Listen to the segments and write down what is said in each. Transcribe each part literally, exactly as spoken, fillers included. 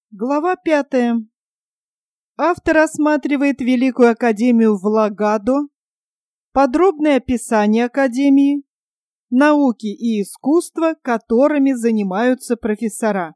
Глава пятая. Автор осматривает Великую Академию в Лагадо, подробное описание Академии, науки и искусства, которыми занимаются профессора.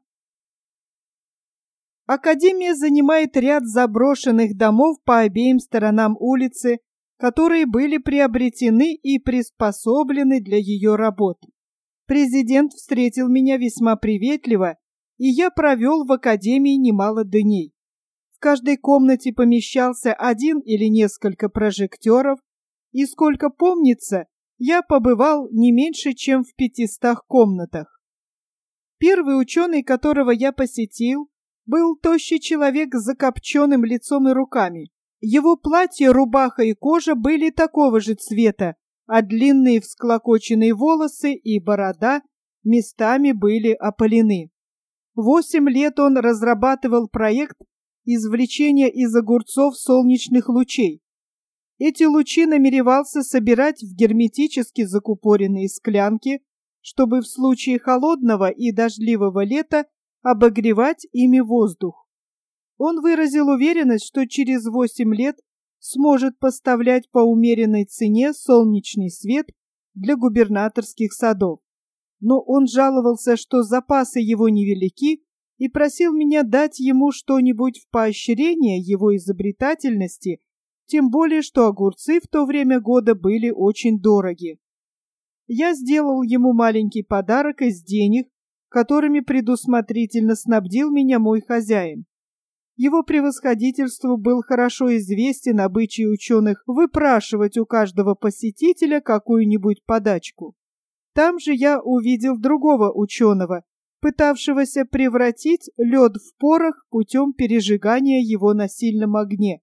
Академия занимает ряд заброшенных домов по обеим сторонам улицы, которые были приобретены и приспособлены для ее работы. Президент встретил меня весьма приветливо, и я провел в академии немало дней. В каждой комнате помещался один или несколько прожекторов, и, сколько помнится, я побывал не меньше, чем в пятистах комнатах. Первый ученый, которого я посетил, был тощий человек с закопченным лицом и руками. Его платье, рубаха и кожа были такого же цвета, а длинные всклокоченные волосы и борода местами были опалены. Восемь лет он разрабатывал проект извлечения из огурцов солнечных лучей. Эти лучи намеревался собирать в герметически закупоренные склянки, чтобы в случае холодного и дождливого лета обогревать ими воздух. Он выразил уверенность, что через восемь лет сможет поставлять по умеренной цене солнечный свет для губернаторских садов. Но он жаловался, что запасы его невелики, и просил меня дать ему что-нибудь в поощрение его изобретательности, тем более что огурцы в то время года были очень дороги. Я сделал ему маленький подарок из денег, которыми предусмотрительно снабдил меня мой хозяин. Его превосходительству был хорошо известен обычай ученых выпрашивать у каждого посетителя какую-нибудь подачку. Там же я увидел другого ученого, пытавшегося превратить лед в порох путем пережигания его на сильном огне.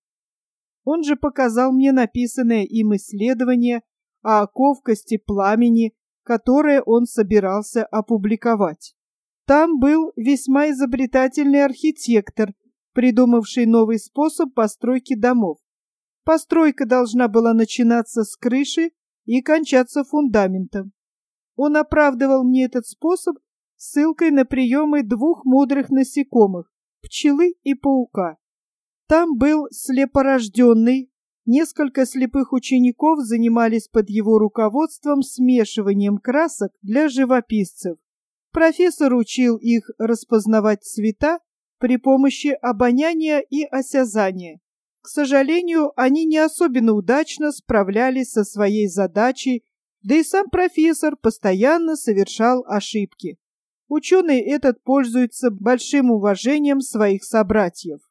Он же показал мне написанное им исследование о ковкости пламени, которое он собирался опубликовать. Там был весьма изобретательный архитектор, придумавший новый способ постройки домов. Постройка должна была начинаться с крыши и кончаться фундаментом. Он оправдывал мне этот способ ссылкой на приемы двух мудрых насекомых – пчелы и паука. Там был слепорожденный, несколько слепых учеников занимались под его руководством смешиванием красок для живописцев. Профессор учил их распознавать цвета при помощи обоняния и осязания. К сожалению, они не особенно удачно справлялись со своей задачей, да и сам профессор постоянно совершал ошибки. Ученый этот пользуется большим уважением своих собратьев.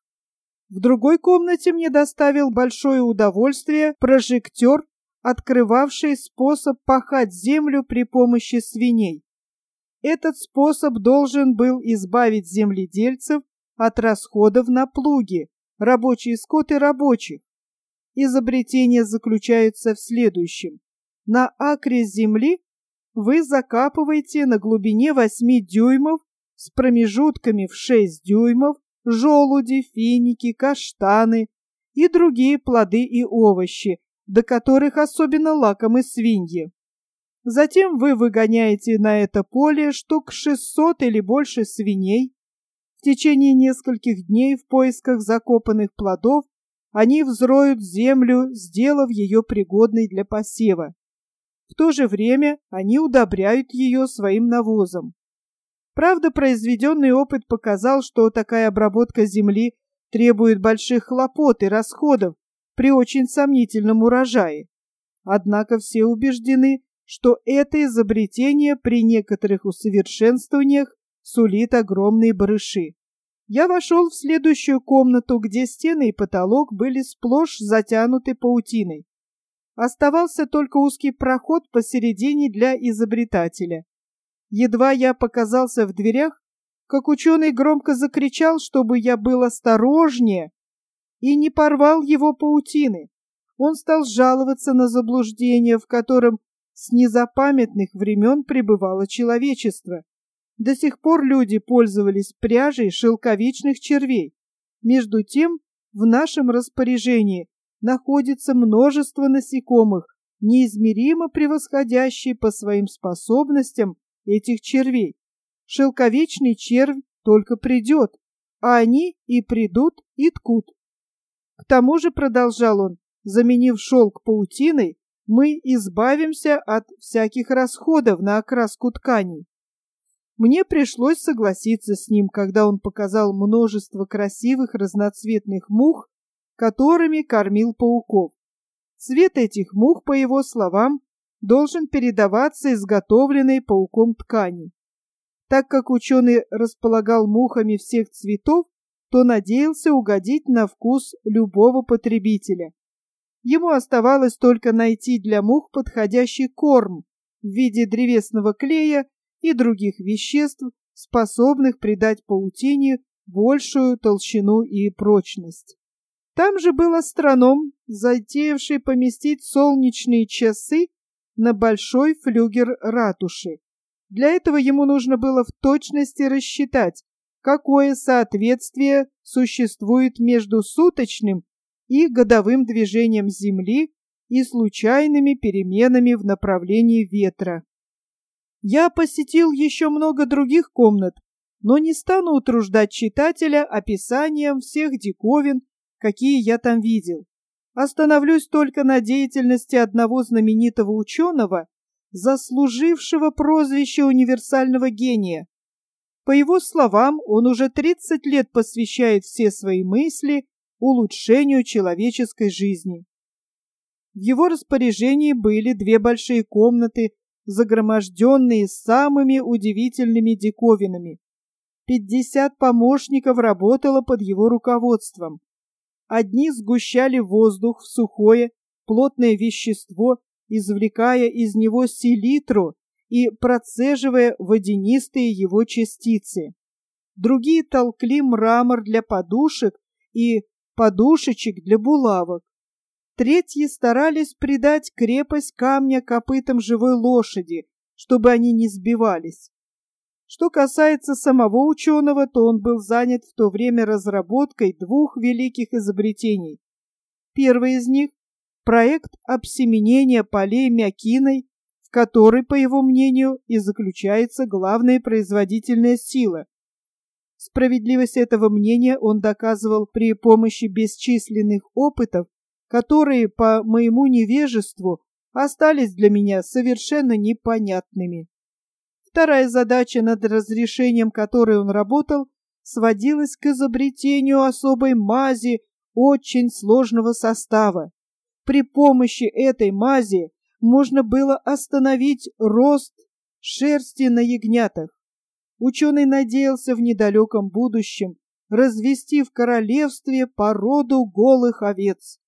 В другой комнате мне доставил большое удовольствие прожектор, открывавший способ пахать землю при помощи свиней. Этот способ должен был избавить земледельцев от расходов на плуги, рабочий скот и рабочих. Изобретение заключается в следующем. На акре земли вы закапываете на глубине восьми дюймов с промежутками в шесть дюймов желуди, финики, каштаны и другие плоды и овощи, до которых особенно лакомы свиньи. Затем вы выгоняете на это поле штук шестьсот или больше свиней. В течение нескольких дней в поисках закопанных плодов они взроют землю, сделав ее пригодной для посева. В то же время они удобряют ее своим навозом. Правда, произведенный опыт показал, что такая обработка земли требует больших хлопот и расходов при очень сомнительном урожае. Однако все убеждены, что это изобретение при некоторых усовершенствованиях сулит огромные барыши. Я вошел в следующую комнату, где стены и потолок были сплошь затянуты паутиной. Оставался только узкий проход посередине для изобретателя. Едва я показался в дверях, как ученый громко закричал, чтобы я был осторожнее и не порвал его паутины. Он стал жаловаться на заблуждение, в котором с незапамятных времен пребывало человечество. До сих пор люди пользовались пряжей шелковичных червей. Между тем, в нашем распоряжении находится множество насекомых, неизмеримо превосходящие по своим способностям этих червей. Шелковичный червь только придет, а они и придут, и ткут. К тому же, продолжал он, заменив шелк паутиной, мы избавимся от всяких расходов на окраску тканей. Мне пришлось согласиться с ним, когда он показал множество красивых разноцветных мух, которыми кормил пауков. Цвет этих мух, по его словам, должен передаваться изготовленной пауком ткани. Так как ученый располагал мухами всех цветов, то надеялся угодить на вкус любого потребителя. Ему оставалось только найти для мух подходящий корм в виде древесного клея и других веществ, способных придать паутине большую толщину и прочность. Там же был астроном, затеявший поместить солнечные часы на большой флюгер ратуши. Для этого ему нужно было в точности рассчитать, какое соответствие существует между суточным и годовым движением Земли и случайными переменами в направлении ветра. Я посетил еще много других комнат, но не стану утруждать читателя описанием всех диковин, какие я там видел. Остановлюсь только на деятельности одного знаменитого ученого, заслужившего прозвище универсального гения. По его словам, он уже тридцать лет посвящает все свои мысли улучшению человеческой жизни. В его распоряжении были две большие комнаты, загроможденные самыми удивительными диковинами. Пятьдесят помощников работало под его руководством. Одни сгущали воздух в сухое, плотное вещество, извлекая из него селитру и процеживая водянистые его частицы. Другие толкли мрамор для подушек и подушечек для булавок. Третьи старались придать крепость камня копытам живой лошади, чтобы они не сбивались. Что касается самого ученого, то он был занят в то время разработкой двух великих изобретений. Первый из них – проект обсеменения полей мякиной, в которой, по его мнению, и заключается главная производительная сила. Справедливость этого мнения он доказывал при помощи бесчисленных опытов, которые, по моему невежеству, остались для меня совершенно непонятными. Вторая задача, над разрешением которой он работал, сводилась к изобретению особой мази очень сложного состава. При помощи этой мази можно было остановить рост шерсти на ягнятах. Ученый надеялся в недалеком будущем развести в королевстве породу голых овец.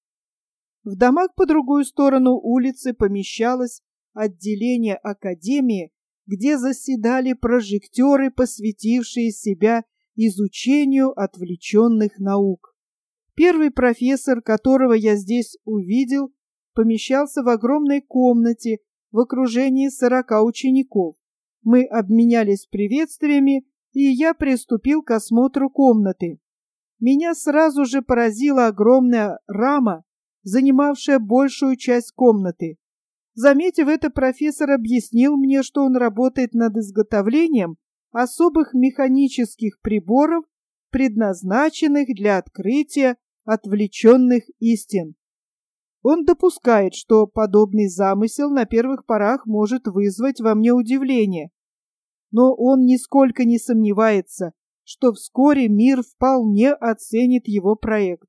В домах по другую сторону улицы помещалось отделение академии, где заседали прожекторы, посвятившие себя изучению отвлеченных наук. Первый профессор, которого я здесь увидел, помещался в огромной комнате в окружении сорока учеников. Мы обменялись приветствиями, и я приступил к осмотру комнаты. Меня сразу же поразила огромная рама, занимавшая большую часть комнаты. Заметив это, профессор объяснил мне, что он работает над изготовлением особых механических приборов, предназначенных для открытия отвлеченных истин. Он допускает, что подобный замысел на первых порах может вызвать во мне удивление, но он нисколько не сомневается, что вскоре мир вполне оценит его проект.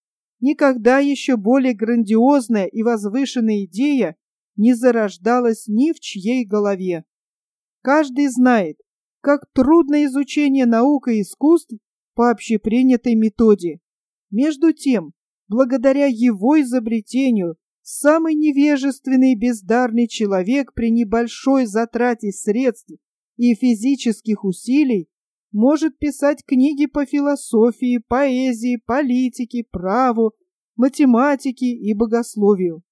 Никогда еще более грандиозная и возвышенная идея не зарождалась ни в чьей голове. Каждый знает, как трудно изучение наук и искусств по общепринятой методе. Между тем, благодаря его изобретению, самый невежественный и бездарный человек при небольшой затрате средств и физических усилий может писать книги по философии, поэзии, политике, праву, математике и богословию.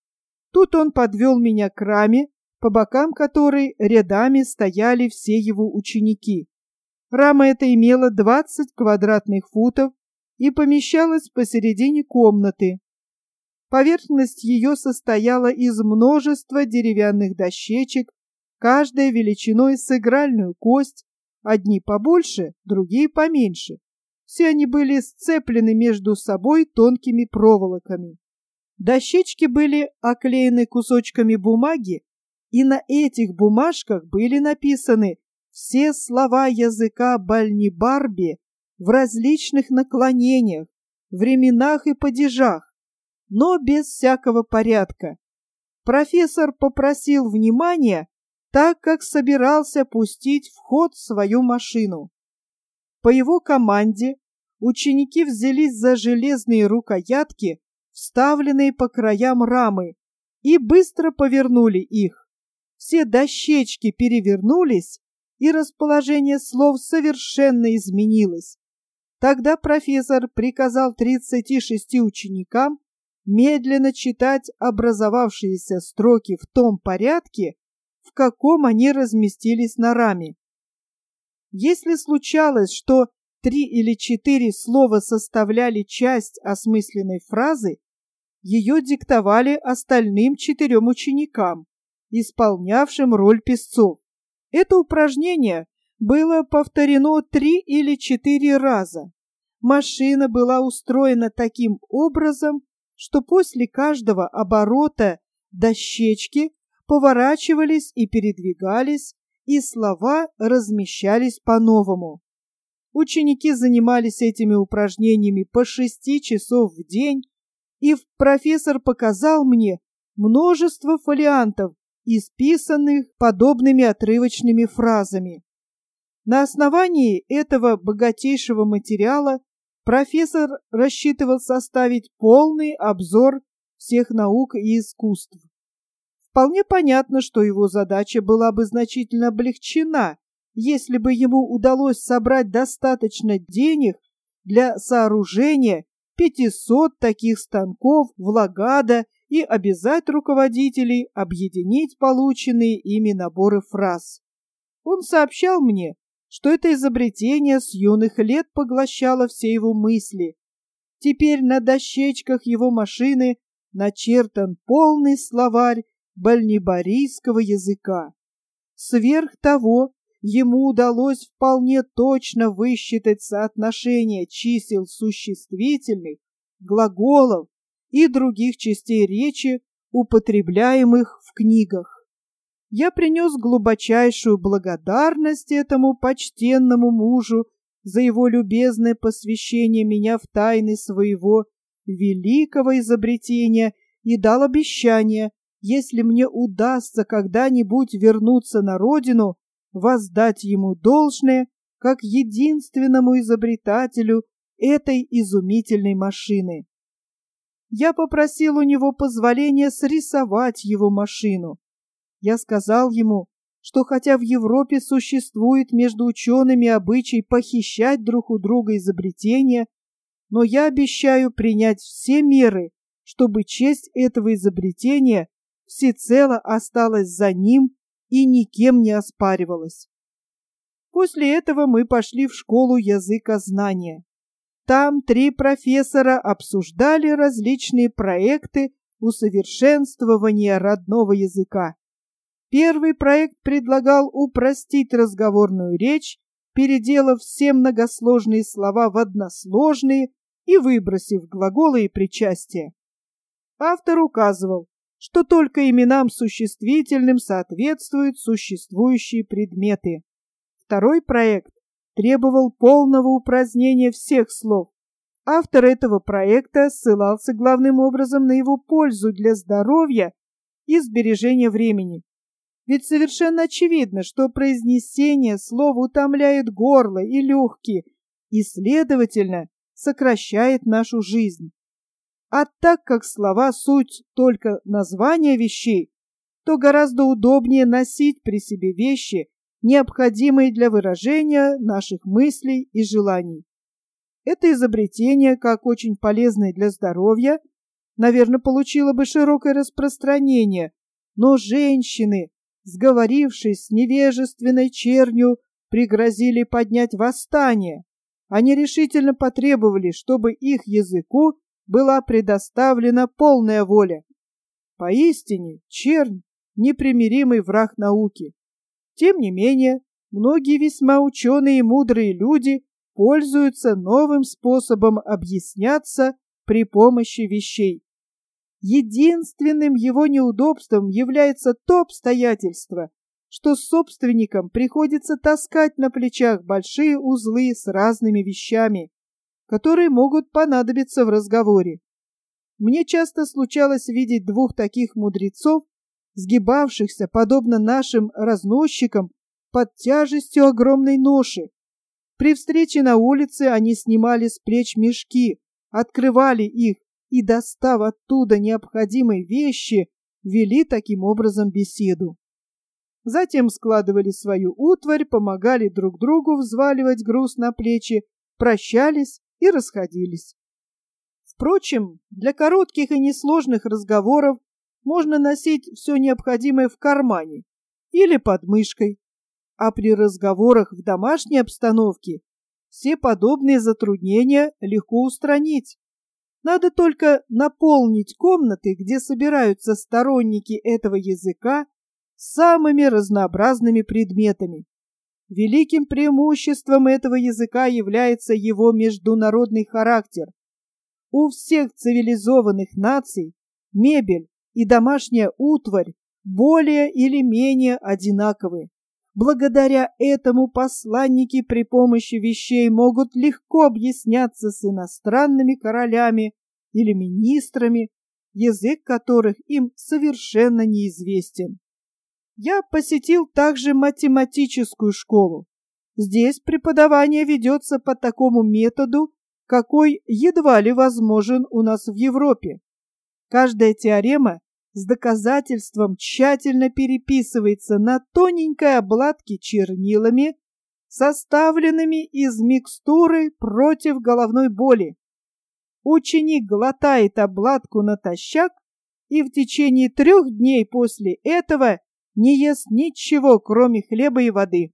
Тут он подвел меня к раме, по бокам которой рядами стояли все его ученики. Рама эта имела двадцать квадратных футов и помещалась посередине комнаты. Поверхность ее состояла из множества деревянных дощечек, каждая величиной с игральную кость, одни побольше, другие поменьше. Все они были сцеплены между собой тонкими проволоками. Дощечки были оклеены кусочками бумаги, и на этих бумажках были написаны все слова языка Бальнибарби в различных наклонениях, временах и падежах, но без всякого порядка. Профессор попросил внимания, так как собирался пустить в ход свою машину. По его команде ученики взялись за железные рукоятки, вставленные по краям рамы, и быстро повернули их. Все дощечки перевернулись, и расположение слов совершенно изменилось. Тогда профессор приказал тридцати шести ученикам медленно читать образовавшиеся строки в том порядке, в каком они разместились на раме. Если случалось, что три или четыре слова составляли часть осмысленной фразы, ее диктовали остальным четырем ученикам, исполнявшим роль писцов. Это упражнение было повторено три или четыре раза. Машина была устроена таким образом, что после каждого оборота дощечки поворачивались и передвигались, и слова размещались по-новому. Ученики занимались этими упражнениями по шести часов в день, и профессор показал мне множество фолиантов, исписанных подобными отрывочными фразами. На основании этого богатейшего материала профессор рассчитывал составить полный обзор всех наук и искусств. Вполне понятно, что его задача была бы значительно облегчена, если бы ему удалось собрать достаточно денег для сооружения пятисот таких станков в Лагадо и обязать руководителей объединить полученные ими наборы фраз. Он сообщал мне, что это изобретение с юных лет поглощало все его мысли. Теперь на дощечках его машины начертан полный словарь бальнибарийского языка. Сверх того, ему удалось вполне точно высчитать соотношение чисел существительных, глаголов и других частей речи, употребляемых в книгах. Я принес глубочайшую благодарность этому почтенному мужу за его любезное посвящение меня в тайны своего великого изобретения и дал обещание, если мне удастся когда-нибудь вернуться на родину, воздать ему должное как единственному изобретателю этой изумительной машины. Я попросил у него позволения срисовать его машину. Я сказал ему, что хотя в Европе существует между учеными обычай похищать друг у друга изобретения, но я обещаю принять все меры, чтобы честь этого изобретения всецело осталась за ним и никем не оспаривалась. После этого мы пошли в школу языкознания. Там три профессора обсуждали различные проекты усовершенствования родного языка. Первый проект предлагал упростить разговорную речь, переделав все многосложные слова в односложные и выбросив глаголы и причастия. Автор указывал, что только именам существительным соответствуют существующие предметы. Второй проект требовал полного упразднения всех слов. Автор этого проекта ссылался главным образом на его пользу для здоровья и сбережения времени. Ведь совершенно очевидно, что произнесение слов утомляет горло и легкие и, следовательно, сокращает нашу жизнь. А так как слова суть только названия вещей, то гораздо удобнее носить при себе вещи, необходимые для выражения наших мыслей и желаний. Это изобретение, как очень полезное для здоровья, наверное, получило бы широкое распространение, но женщины, сговорившись с невежественной чернью, пригрозили поднять восстание. Они решительно потребовали, чтобы их языку была предоставлена полная воля. Поистине, чернь — непримиримый враг науки. Тем не менее, многие весьма ученые и мудрые люди пользуются новым способом объясняться при помощи вещей. Единственным его неудобством является то обстоятельство, что собственникам приходится таскать на плечах большие узлы с разными вещами, которые могут понадобиться в разговоре. Мне часто случалось видеть двух таких мудрецов, сгибавшихся, подобно нашим разносчикам, под тяжестью огромной ноши. При встрече на улице они снимали с плеч мешки, открывали их и, достав оттуда необходимые вещи, вели таким образом беседу. Затем складывали свою утварь, помогали друг другу взваливать груз на плечи, прощались и расходились. Впрочем, для коротких и несложных разговоров можно носить все необходимое в кармане или под мышкой, а при разговорах в домашней обстановке все подобные затруднения легко устранить. Надо только наполнить комнаты, где собираются сторонники этого языка, самыми разнообразными предметами. Великим преимуществом этого языка является его международный характер. У всех цивилизованных наций мебель и домашняя утварь более или менее одинаковы. Благодаря этому посланники при помощи вещей могут легко объясняться с иностранными королями или министрами, язык которых им совершенно неизвестен. Я посетил также математическую школу. Здесь преподавание ведется по такому методу, какой едва ли возможен у нас в Европе. Каждая теорема с доказательством тщательно переписывается на тоненькой обладке чернилами, составленными из микстуры против головной боли. Ученик глотает обладку натощак и в течение трех дней после этого не ест ничего, кроме хлеба и воды.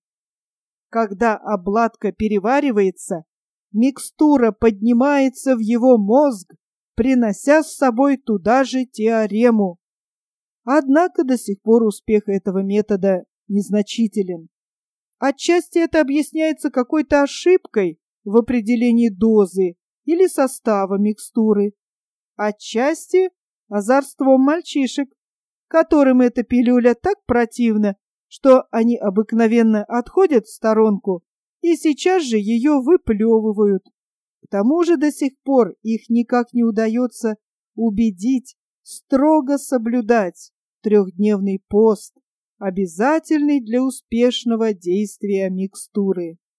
Когда обладка переваривается, микстура поднимается в его мозг, принося с собой туда же теорему. Однако до сих пор успех этого метода незначителен. Отчасти это объясняется какой-то ошибкой в определении дозы или состава микстуры, отчасти азартством мальчишек, которым эта пилюля так противна, что они обыкновенно отходят в сторонку и сейчас же ее выплевывают. К тому же до сих пор их никак не удается убедить строго соблюдать трехдневный пост, обязательный для успешного действия микстуры.